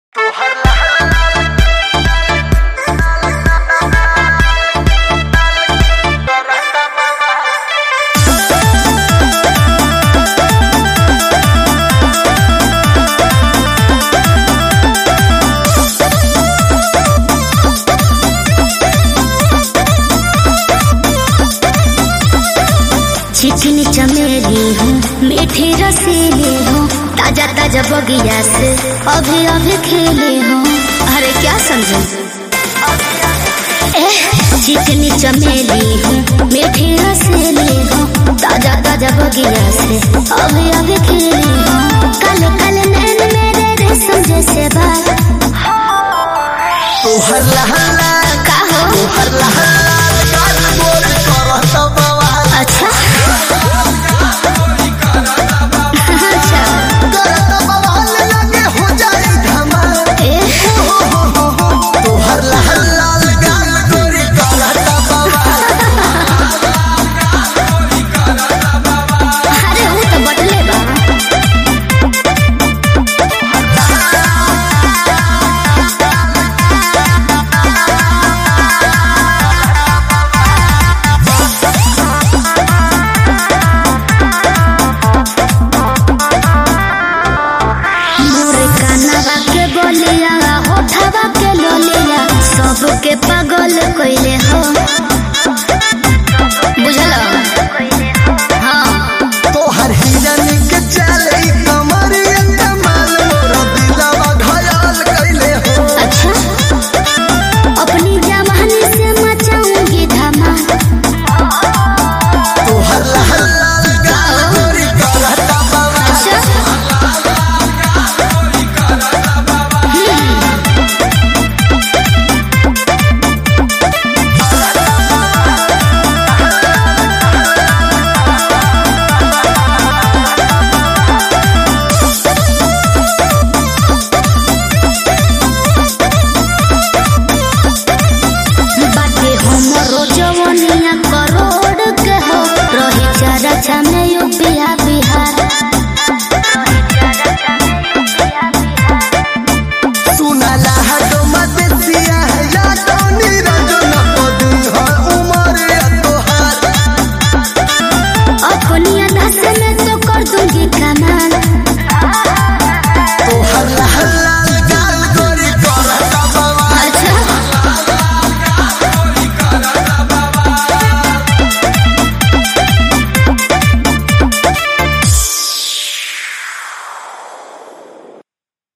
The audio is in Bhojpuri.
चिकनी चमेली हूँ, मीठी रसीली हूँ, ताजा ताजा बगिया से अभी अभी खेली हूँ। अरे क्या समझे? चिकनी चमेली हूँ, मीठी रसीली हूँ, ताजा ताजा बगिया से अभी अभी खेली हूँ। काले काले नैन मेरे रेशम जैसे बाल, तोहर लहला का हो? तोहर लहला गाल गोल करत बवाल। अच्छा अच्छा करत बवाल लगे हो जाए धमाल। तोहर लहला गाल गोल करत बवाल। अरे वो तो बदले बा। मोरे कानवा के बोलिया, होठवा के लोलिया, सबके पागल कइले हो।